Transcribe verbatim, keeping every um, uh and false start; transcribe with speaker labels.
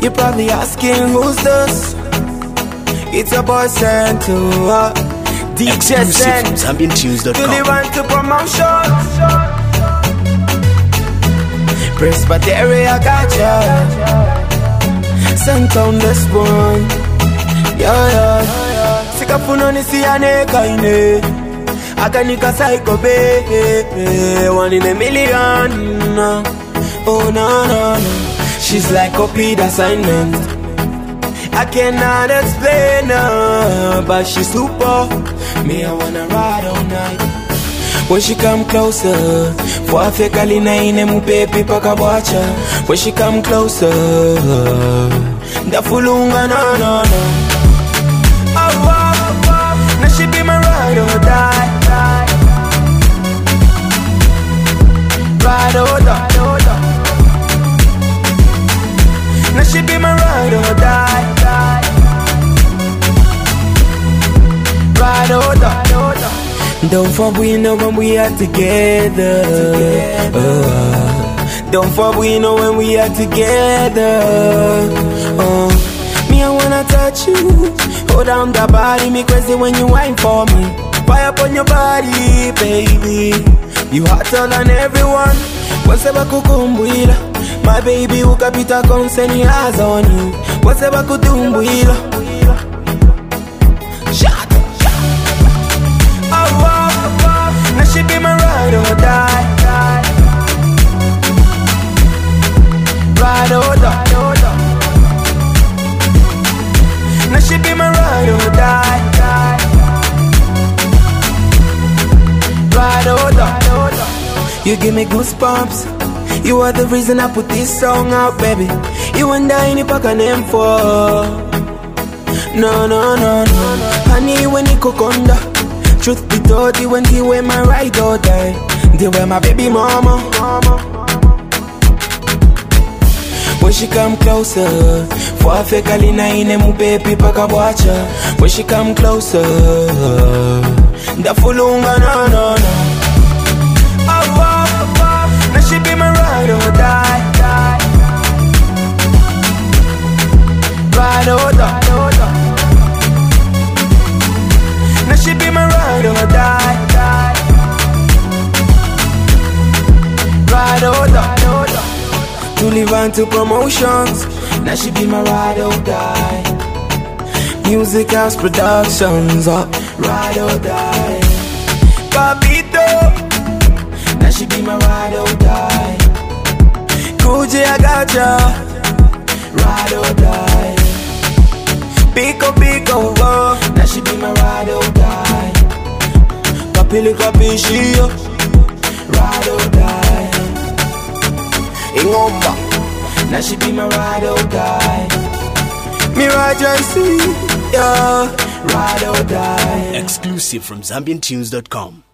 Speaker 1: You're probably asking who's this? It's a boy sent to uh, D J sent
Speaker 2: from Zambian Tunes dot com.
Speaker 1: to the one to promotion. Presbytery, I got ya. Sent on this one. Yeah, yeah. Sika funoni si aneka ine. Akanika psycho baby. One in a million. Oh, no, no, no. She's like a paid assignment. I cannot explain her, but she's super. Me, I wanna ride all night. When she come closer, for a fake alina in a mupepi pakabacha. When she come closer, the fulunga no no no. Oh, oh, oh, now she be my ride or die. Ride or die. Now she be my ride or die. Ride or die. Don't fuck we know when we are together. Uh, don't fuck we know when we are together. Uh, me I wanna touch you. Hold down that body, me crazy when you whine for me. Fire up on your body, baby. You hotter than everyone. What's ever kukumbuila? My baby ukapita konseni eyes on you. What's ever kutumbuila? Shut up. Oh, oh, oh. Now she be my ride or die. Ride or die. Now she be my ride or die. Ride or die. You give me goosebumps. You are the reason I put this song out, baby. You and I in the pack a name for. No, no, no, no. Honey, when you cook under. Truth be told, you when you wear my ride or die. They were my baby mama. When she come closer, for a fake alina in a mupepi pakabacha. When she come closer, the fulunga no, no, no. Oh, oh, oh. Now she be my ride or die. Ride or die. Now she be my ride or die. Ride or die. To live on to promotions. Now she be my ride or die. Music House Productions. Uh, ride or die. Papito. Now she be my ride or die. Kuji, I got ya. Ride or die. Pico, pico, oh. Now she be my ride or die. Kapili, kapishi, oh. Ride or die. Ingomba. Now she be my ride or die. Me ride and see, yeah. Ride or die.
Speaker 2: Exclusive from Zambian Tunes dot com.